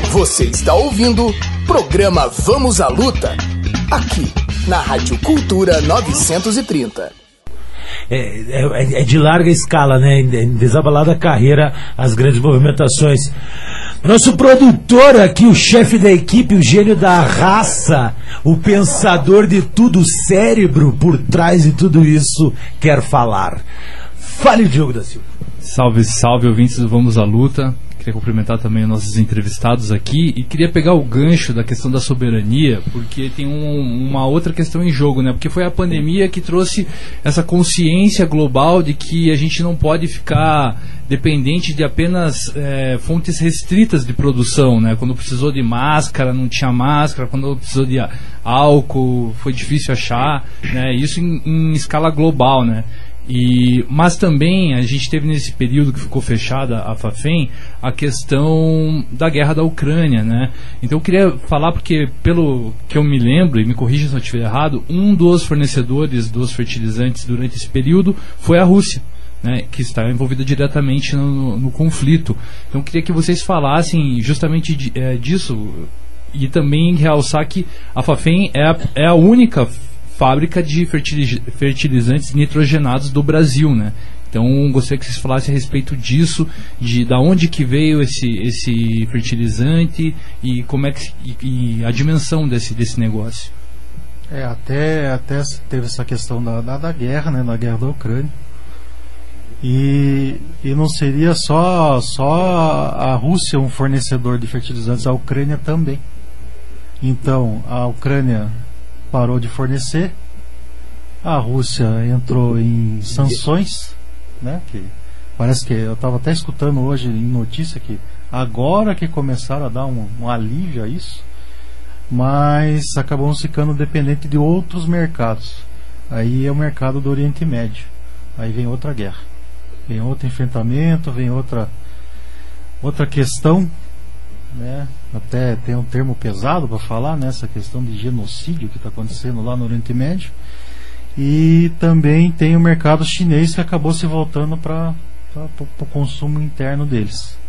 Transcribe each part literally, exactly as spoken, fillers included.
Você está ouvindo programa Vamos à Luta, aqui na Rádio Cultura novecentos e trinta. É, é, é de larga escala, né? Em desabalada carreira, as grandes movimentações. Nosso produtor aqui, o chefe da equipe, o gênio da raça, o pensador de tudo, o cérebro por trás de tudo isso, quer falar. Fale, Diogo da Silva. Salve, salve, ouvintes do Vamos à Luta. Queria cumprimentar também os nossos entrevistados aqui e queria pegar o gancho da questão da soberania, porque tem um, uma outra questão em jogo, né? Porque foi a pandemia que trouxe essa consciência global de que a gente não pode ficar dependente de apenas é, fontes restritas de produção, né? Quando precisou de máscara, não tinha máscara. Quando precisou de álcool, foi difícil achar, né? Isso em, em escala global, né? E, mas também a gente teve nesse período que ficou fechada a Fafem a questão da guerra da Ucrânia, né? Então eu queria falar, porque pelo que eu me lembro, e me corrija se eu estiver errado, um dos fornecedores dos fertilizantes durante esse período foi a Rússia, né, que está envolvida diretamente no, no, no conflito. Então eu queria que vocês falassem justamente de, é, disso, e também realçar que a Fafem é a, é a única fábrica de fertiliz- fertilizantes nitrogenados do Brasil, né? Então gostaria que vocês falassem a respeito disso, de da onde que veio esse, esse fertilizante e como é que e, e a dimensão desse, desse negócio. É, até, até teve essa questão da, da, da guerra, né, da guerra da Ucrânia. E, e não seria só, só a Rússia um fornecedor de fertilizantes, a Ucrânia também. Então a Ucrânia parou de fornecer, a Rússia entrou em sanções, né? Que parece que eu estava até escutando hoje em notícia que agora que começaram a dar um, um alívio a isso, mas acabam ficando dependentes de outros mercados. Aí é o mercado do Oriente Médio. Aí vem outra guerra, vem outro enfrentamento, vem outra outra questão, né? Até tem um termo pesado para falar nessa, né? Questão de genocídio que está acontecendo lá no Oriente Médio. E também tem o mercado chinês que acabou se voltando para o consumo interno deles.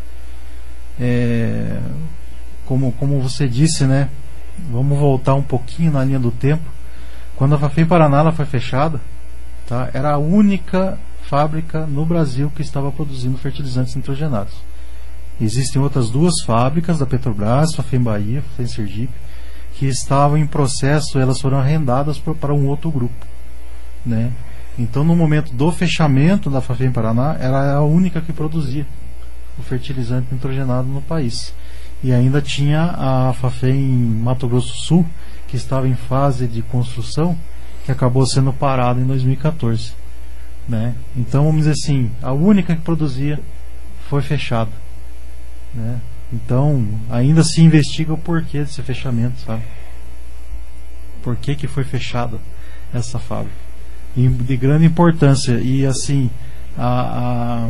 É, como, como você disse, né? Vamos voltar um pouquinho na linha do tempo. Quando a Fafem Paraná ela foi fechada, tá? Era a única fábrica no Brasil que estava produzindo fertilizantes nitrogenados. Existem outras duas fábricas da Petrobras, Fafem Bahia, Fafem Sergipe, que estavam em processo, elas foram arrendadas por, para um outro grupo, né? Então no momento do fechamento da Fafem Paraná, era a única que produzia o fertilizante nitrogenado no país. E ainda tinha a Fafem Mato Grosso do Sul, que estava em fase de construção, que acabou sendo parada em dois mil e catorze, né? Então vamos dizer assim, a única que produzia foi fechada, né? Então ainda se investiga o porquê desse fechamento, sabe? Por que que foi fechada essa fábrica? E de grande importância. E assim a,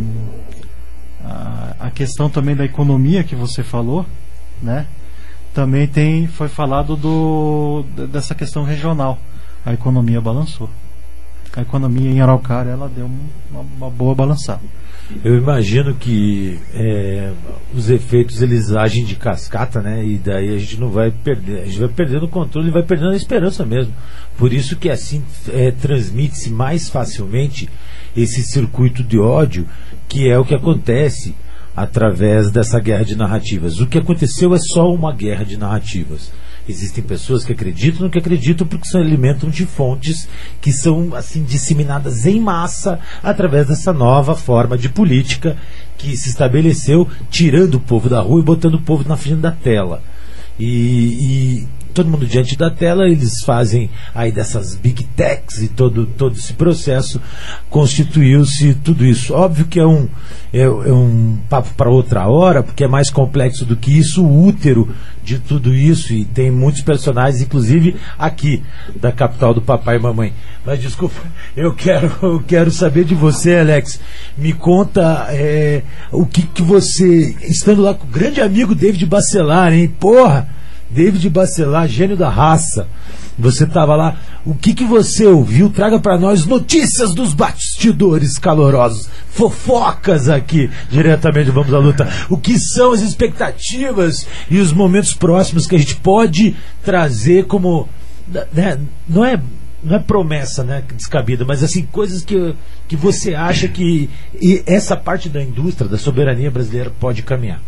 a, a questão também da economia que você falou, né? Também tem, foi falado do, dessa questão regional. A economia balançou. A economia em Araucária ela deu uma, uma boa balançada. Eu imagino que é, os efeitos eles agem de cascata, né? E daí a gente não vai perder, a gente vai perdendo o controle e vai perdendo a esperança mesmo. Por isso que assim é, transmite-se mais facilmente esse circuito de ódio, que é o que acontece através dessa guerra de narrativas. O que aconteceu é só uma guerra de narrativas. Existem pessoas que acreditam no que acreditam porque se alimentam de fontes que são assim disseminadas em massa através dessa nova forma de política que se estabeleceu, tirando o povo da rua e botando o povo na frente da tela. E, e todo mundo diante da tela, eles fazem aí dessas big techs e todo, todo esse processo constituiu-se tudo isso. Óbvio que é um, é, é um papo para outra hora, porque é mais complexo do que isso, o útero de tudo isso, e tem muitos personagens, inclusive aqui, da capital do papai e mamãe. Mas desculpa, eu quero, eu quero saber de você, Alex. Me conta é, o que, que você, estando lá com o grande amigo David Bacelar, hein? Porra! David Bacelar, gênio da raça. Você estava lá. o que, que você ouviu? Traga para nós notícias dos bastidores calorosos, fofocas aqui, diretamente Vamos à Luta. O que são as expectativas e os momentos próximos que a gente pode trazer como, né, não é, não é promessa, né, descabida, mas assim, coisas que, que você acha que e essa parte da indústria, da soberania brasileira pode caminhar.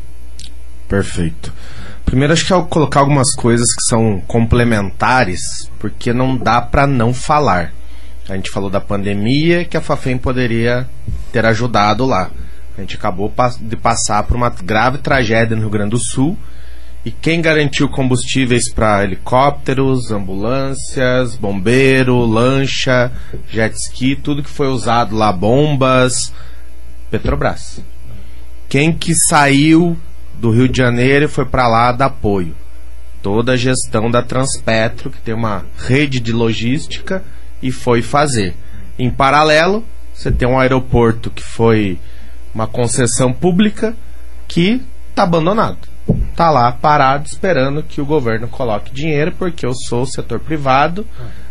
Perfeito. Primeiro, acho que eu vou colocar algumas coisas que são complementares, porque não dá para não falar. A gente falou da pandemia, que a Fafem poderia ter ajudado lá. A gente acabou de passar por uma grave tragédia no Rio Grande do Sul, e quem garantiu combustíveis para helicópteros, ambulâncias, bombeiro, lancha, jet ski, tudo que foi usado lá, bombas, Petrobras. Quem que saiu do Rio de Janeiro e foi para lá dar apoio? Toda a gestão da Transpetro, que tem uma rede de logística, e foi fazer. Em paralelo, você tem um aeroporto que foi uma concessão pública que está abandonado. Está lá parado esperando que o governo coloque dinheiro, porque eu sou setor privado,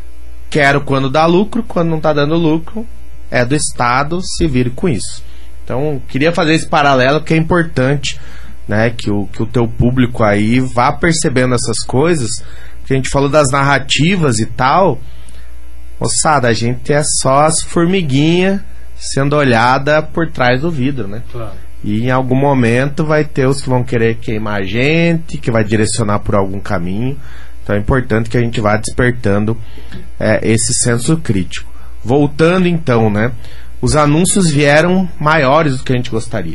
quero quando dá lucro, quando não está dando lucro, é do Estado, se vire com isso. Então, queria fazer esse paralelo porque é importante, né, que o, que o teu público aí vá percebendo essas coisas, que a gente falou das narrativas e tal. Moçada, a gente é só as formiguinhas sendo olhada por trás do vidro, né? Claro. E em algum momento vai ter os que vão querer queimar a gente, que vai direcionar por algum caminho. Então é importante que a gente vá despertando é, esse senso crítico. Voltando então, né? Os anúncios vieram maiores do que a gente gostaria,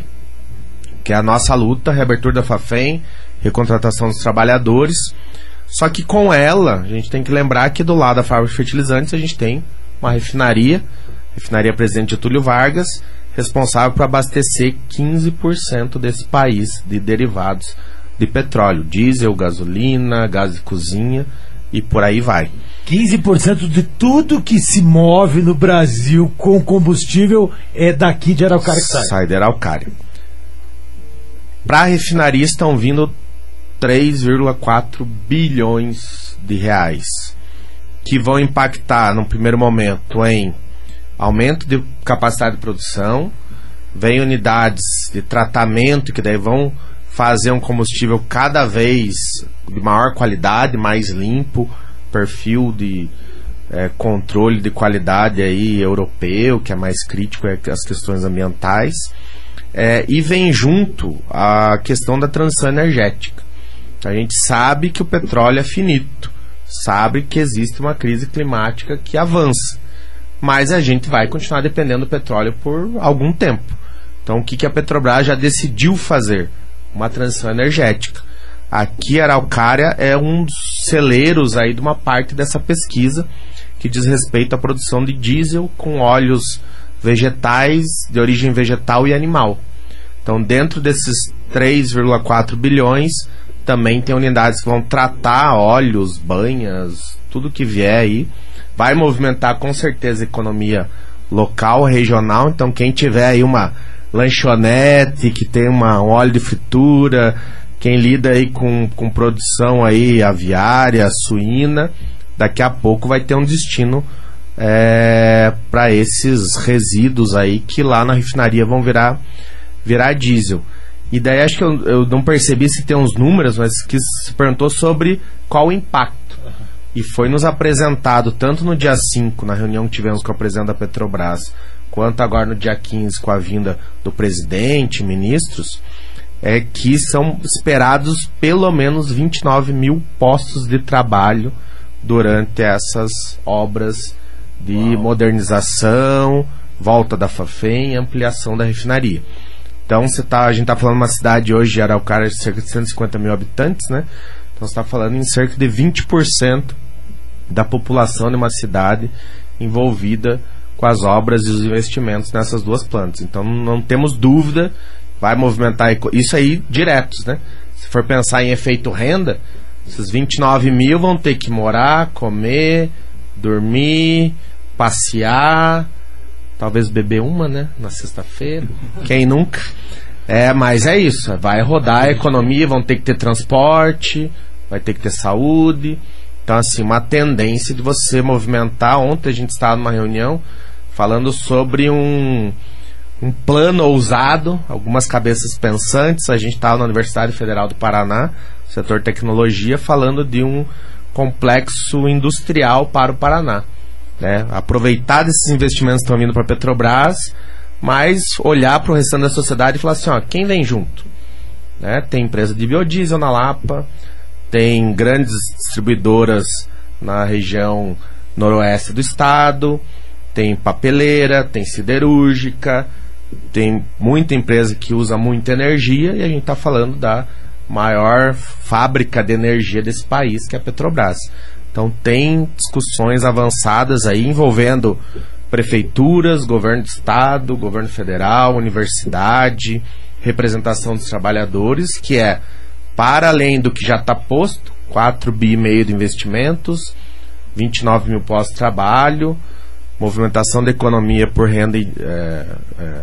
que é a nossa luta, reabertura da Fafem, recontratação dos trabalhadores. Só que com ela, a gente tem que lembrar que do lado da fábrica de fertilizantes a gente tem uma refinaria, refinaria Presidente Getúlio Vargas, responsável por abastecer quinze por cento desse país de derivados de petróleo, diesel, gasolina, gás de cozinha e por aí vai. quinze por cento de tudo que se move no Brasil com combustível é daqui de Araucária que sai. Sai de Araucária. Para a refinaria estão vindo três vírgula quatro bilhões de reais, que vão impactar no primeiro momento em aumento de capacidade de produção, vem unidades de tratamento que daí vão fazer um combustível cada vez de maior qualidade, mais limpo, perfil de é, controle de qualidade aí europeu, que é mais crítico é as questões ambientais. É, e vem junto a questão da transição energética. A gente sabe que o petróleo é finito, sabe que existe uma crise climática que avança, mas a gente vai continuar dependendo do petróleo por algum tempo. Então o que, que a Petrobras já decidiu fazer? Uma transição energética. Aqui Araucária é um dos celeiros aí de uma parte dessa pesquisa que diz respeito à produção de diesel com óleos vegetais, de origem vegetal e animal. Então, dentro desses três vírgula quatro bilhões, também tem unidades que vão tratar óleos, banhas, tudo que vier aí. Vai movimentar com certeza a economia local, regional. Então, quem tiver aí uma lanchonete, que tem uma, um óleo de fritura, quem lida aí com, com produção aí aviária, suína, daqui a pouco vai ter um destino É, para esses resíduos aí que lá na refinaria vão virar, virar diesel. E daí acho que eu, eu não percebi se tem uns números, mas que se perguntou sobre qual o impacto. Uhum. E foi nos apresentado tanto no dia cinco, na reunião que tivemos com o presidente da Petrobras, quanto agora no dia quinze com a vinda do presidente, ministros, é que são esperados pelo menos vinte e nove mil postos de trabalho durante essas obras de Uau. modernização, volta da Fafem e ampliação da refinaria. Então você tá, a gente está falando de uma cidade hoje de Araucária de cerca de cento e cinquenta mil habitantes, né? Então você está falando em cerca de vinte por cento da população de uma cidade envolvida com as obras e os investimentos nessas duas plantas. Então não temos dúvida, vai movimentar isso aí diretos, né? Se for pensar em efeito renda, esses vinte e nove mil vão ter que morar, comer, dormir, passear, talvez beber uma, né, na sexta-feira, quem nunca? É, mas é isso, vai rodar a economia, vão ter que ter transporte, vai ter que ter saúde. Então, assim, uma tendência de você movimentar. Ontem a gente estava numa reunião falando sobre um, um plano ousado, algumas cabeças pensantes. A gente estava na Universidade Federal do Paraná, setor tecnologia, falando de um complexo industrial para o Paraná, né? Aproveitar desses investimentos que estão vindo para a Petrobras, mas olhar para o restante da sociedade e falar assim, ó, quem vem junto? Né? Tem empresa de biodiesel na Lapa, tem grandes distribuidoras na região noroeste do estado, tem papeleira, tem siderúrgica, tem muita empresa que usa muita energia, e a gente está falando da maior fábrica de energia desse país, que é a Petrobras. Então tem discussões avançadas aí envolvendo prefeituras, governo de estado, governo federal, universidade, representação dos trabalhadores, que é, para além do que já está posto, quatro bi e meio de investimentos, vinte e nove mil postos de trabalho, movimentação da economia por renda, é, é,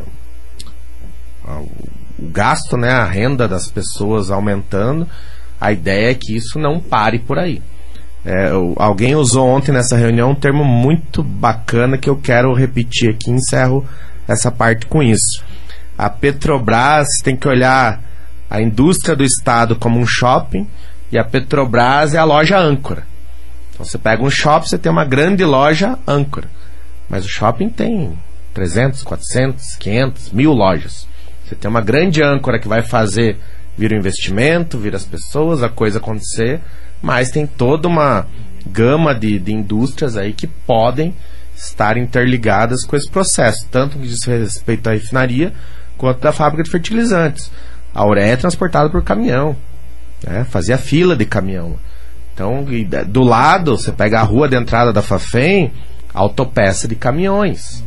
o gasto, né, a renda das pessoas aumentando. A ideia é que isso não pare por aí. É, alguém usou ontem nessa reunião um termo muito bacana que eu quero repetir aqui e encerro essa parte com isso. A Petrobras tem que olhar a indústria do estado como um shopping, e a Petrobras é a loja âncora. Então você pega um shopping, você tem uma grande loja âncora, mas o shopping tem trezentos, quatrocentos, quinhentos, mil lojas. Você tem uma grande âncora que vai fazer vir o investimento, vir as pessoas, a coisa acontecer, mas tem toda uma gama de, de indústrias aí que podem estar interligadas com esse processo, tanto que diz respeito à refinaria quanto da fábrica de fertilizantes. A ureia é transportada por caminhão, né? Fazia fila de caminhão. Então, do lado, você pega a rua de entrada da Fafem, autopeça de caminhões.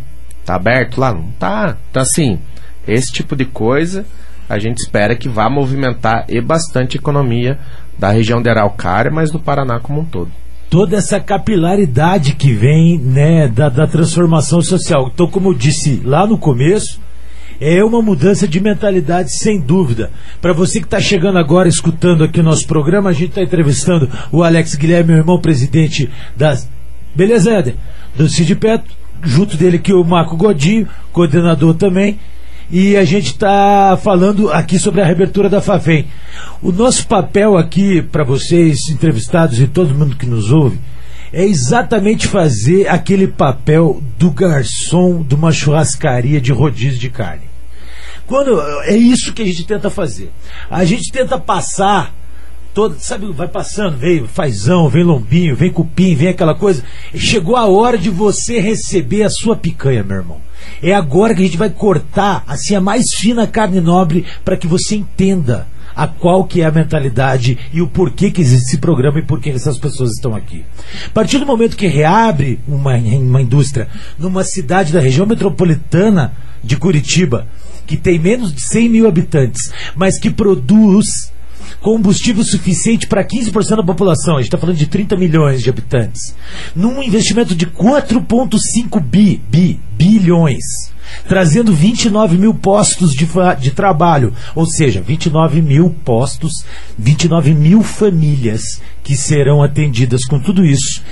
Tá aberto lá? Não tá. Então, assim, esse tipo de coisa a gente espera que vá movimentar e bastante a economia da região de Araucária, mas do Paraná como um todo. Toda essa capilaridade que vem, né, da, da transformação social. Então, como eu disse lá no começo, é uma mudança de mentalidade, sem dúvida. Para você que está chegando agora, escutando aqui o nosso programa, a gente está entrevistando o Alex Guilherme, meu irmão, presidente das... Beleza, Éder? Do Sindipetro, junto dele aqui o Marco Godinho, coordenador também. E a gente está falando aqui sobre a reabertura da Fafem. O nosso papel aqui, para vocês, entrevistados e todo mundo que nos ouve, é exatamente fazer aquele papel do garçom de uma churrascaria de rodízio de carne. Quando, é isso que a gente tenta fazer. A gente tenta passar, todo, sabe, vai passando, vem fazão, vem lombinho, vem cupim, vem aquela coisa. Chegou a hora de você receber a sua picanha, meu irmão. É agora que a gente vai cortar assim a mais fina carne nobre, para que você entenda a qual que é a mentalidade e o porquê que existe esse programa e por que essas pessoas estão aqui. A partir do momento que reabre uma, uma indústria numa cidade da região metropolitana de Curitiba, que tem menos de cem mil habitantes, mas que produz combustível suficiente para quinze por cento da população, a gente está falando de trinta milhões de habitantes, num investimento de quatro vírgula cinco bi, bi, bilhões, trazendo vinte e nove mil postos de, de trabalho, ou seja, vinte e nove mil postos, vinte e nove mil famílias que serão atendidas com tudo isso,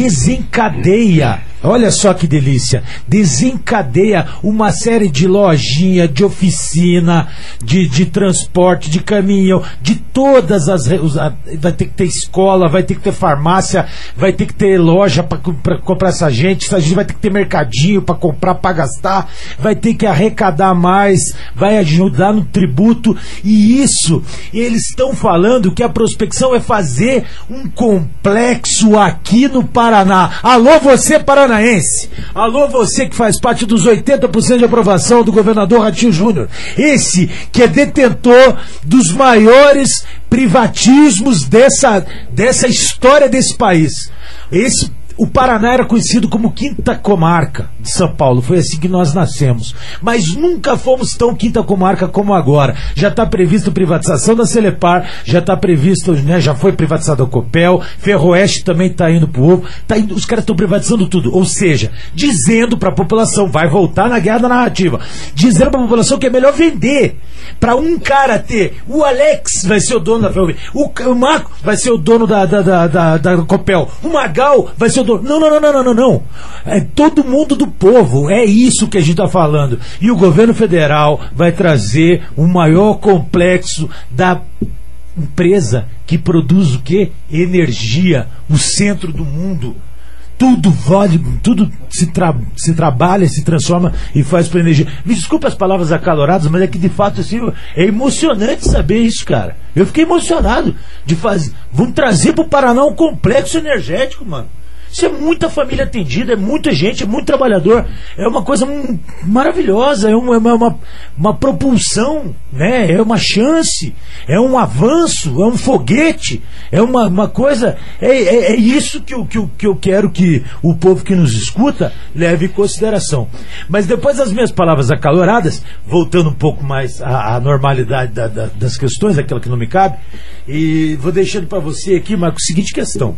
desencadeia, olha só que delícia, desencadeia uma série de lojinha, de oficina, de, de transporte, de caminhão, de todas as... Vai ter que ter escola, vai ter que ter farmácia, vai ter que ter loja para comprar essa gente, a gente vai ter que ter mercadinho para comprar, para gastar, vai ter que arrecadar mais, vai ajudar no tributo, e isso, eles estão falando que a prospecção é fazer um complexo aqui no Paraná. Alô, você paranaense, alô, você que faz parte dos oitenta por cento de aprovação do governador Ratinho Júnior, esse que é detentor dos maiores privatismos dessa, dessa história desse país. Esse O Paraná era conhecido como quinta comarca de São Paulo, foi assim que nós nascemos. Mas nunca fomos tão quinta comarca como agora. Já está previsto a privatização da Celepar, já está previsto, né, já foi privatizado a Copel, Ferroeste também está indo pro ovo, tá indo, os caras estão privatizando tudo. Ou seja, dizendo para a população, vai voltar na guerra da narrativa, dizendo para a população que é melhor vender. Para um cara ter, o Alex vai ser o dono da Ferrovia, o, o Marco vai ser o dono da, da, da, da, da Copel, o Magal vai ser o dono. Não, não, não, não, não, não, não. É todo mundo do povo, é isso que a gente está falando. E o governo federal vai trazer o maior complexo da empresa que produz o quê? Energia, o centro do mundo. Tudo vale, tudo se, tra se trabalha, se transforma e faz para energia. Me desculpe as palavras acaloradas, mas é que de fato assim, é emocionante saber isso, cara. Eu fiquei emocionado de fazer. Vamos trazer para o Paraná um complexo energético, mano. Isso é muita família atendida, é muita gente, é muito trabalhador. É uma coisa maravilhosa, é uma, uma, uma, uma propulsão, né? É uma chance, é um avanço, é um foguete, é uma, uma coisa. É, é, é isso que eu, que, eu, que eu quero que o povo que nos escuta leve em consideração. Mas depois das minhas palavras acaloradas, voltando um pouco mais à, à normalidade da, da, das questões, aquela que não me cabe, e vou deixando para você aqui, Marco, a seguinte questão.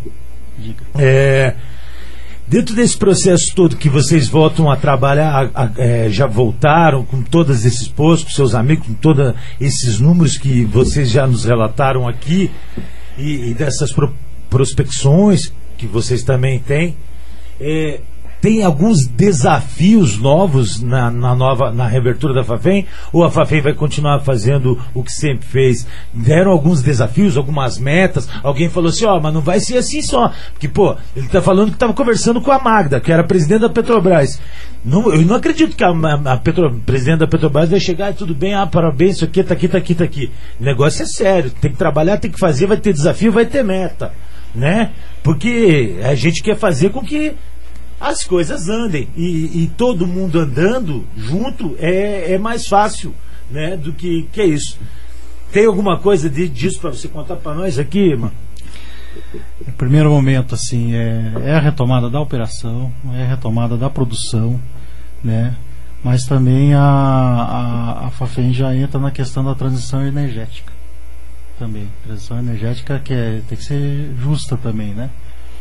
É, dentro desse processo todo que vocês voltam a trabalhar, a, a, é, já voltaram com todos esses postos, com seus amigos, com todos esses números que vocês já nos relataram aqui, e, e dessas pro, prospecções que vocês também têm, é, tem alguns desafios novos na, na nova na reabertura da Fafem, ou a Fafem vai continuar fazendo o que sempre fez? Deram alguns desafios, algumas metas, alguém falou assim, ó, oh, mas não vai ser assim só, porque pô, ele tá falando que estava conversando com a Magda, que era presidente da Petrobras. Não, eu não acredito que a, a, a Petro, presidente da Petrobras vai chegar e tudo bem, ah, parabéns, isso aqui, tá aqui, tá aqui, tá aqui. O negócio é sério, tem que trabalhar, tem que fazer, vai ter desafio, vai ter meta, né? Porque a gente quer fazer com que as coisas andem, e, e todo mundo andando junto é, é mais fácil, né, do que, que é isso. Tem alguma coisa de, disso para você contar para nós aqui, mano? No primeiro momento, assim, é, é a retomada da operação, é a retomada da produção, né, mas também a, a, a Fafem já entra na questão da transição energética também, transição energética que é, tem que ser justa também, né?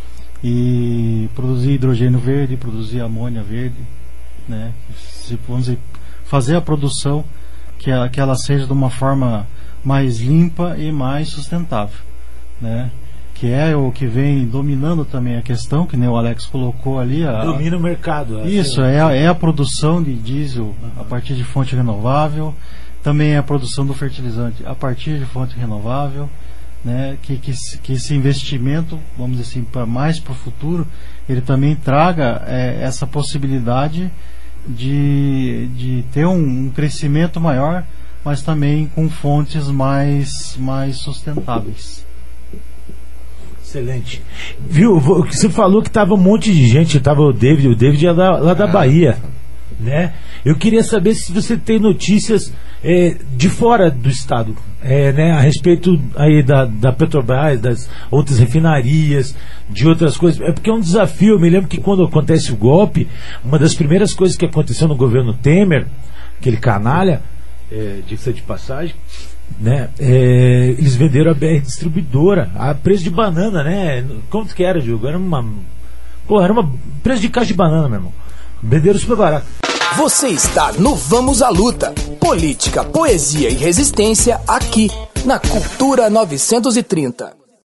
E produzir hidrogênio verde, produzir amônia verde, né? Se, vamos dizer, fazer a produção que, a, que ela seja de uma forma mais limpa e mais sustentável, né? Que é o que vem dominando também a questão, que nem o Alex colocou ali. A, Domina o mercado. Isso, é a, é a produção de diesel a partir de fonte renovável, também é a produção do fertilizante a partir de fonte renovável. Né, que, que, que esse investimento, vamos dizer assim, para mais para o futuro, ele também traga é, essa possibilidade de, de ter um, um crescimento maior, mas também com fontes mais, mais sustentáveis. Excelente. Viu, você falou que estava um monte de gente, estava o David, o David é lá, lá da Bahia, né? Eu queria saber se você tem notícias é, de fora do estado, é, né, a respeito aí da, da Petrobras, das outras refinarias, de outras coisas. É porque é um desafio. Eu me lembro que quando acontece o golpe, uma das primeiras coisas que aconteceu no governo Temer, aquele canalha, é, diga-se de passagem, né, é, eles venderam a B R Distribuidora a preço de banana, né? Quanto que era, Diogo? Era uma, pô, era uma preço de caixa de banana, meu irmão. Venderam super barato. Você está no Vamos à Luta. Política, poesia e resistência aqui na Cultura novecentos e trinta.